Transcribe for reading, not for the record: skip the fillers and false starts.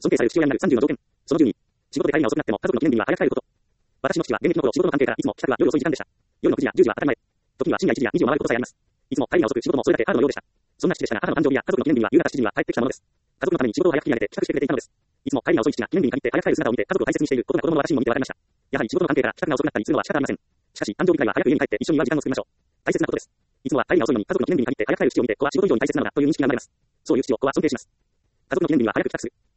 尊敬される父親になる30の条件。その12。仕事で帰りが遅くなっても家族の記念日には早く帰ること。私の父は現役の頃仕事の関係からいつも帰宅は夜遅い時間でした。夜の9時や10時は当たり前。時には深夜1時や2時を回ることさえあります。いつも帰りが遅く仕事もそれだけハードのようでした。そんな父でしたが、母の誕生日や家族の記念日には夕方7時には帰ってきたものです。家族のために仕事を早く切り上げて帰宅してくれていたのです。いつも帰りが遅い父が記念日に限って早く帰る姿を見て家族を大切にしていることが子供の私にも見てわかりました。やはり仕事の関係から帰宅が遅くなったりするのは仕方ありません。しかし、誕生日会は早く家に帰って一緒に祝う時間を作りましょう。大切なことです。いつもは帰りが遅いのに家族の記念日に限って早く帰る父を見て、子は仕事以上に大切なのだという認識が生まれます。そういう父を子は尊敬します。家族の記念日には早く帰宅する。